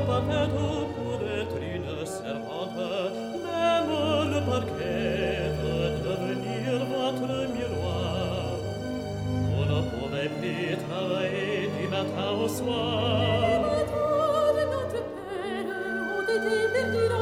parquet pour être une servante, même le parquet peut devenir votre miroir. Vous ne pouvez plus travailler du matin au soir. Les bâtards de notre père ont été perdus